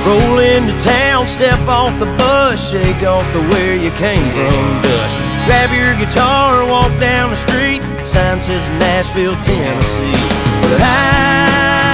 Roll into town, step off the bus, shake off the where you came from dust. Grab your guitar, walk down the street, sign says Nashville, Tennessee. But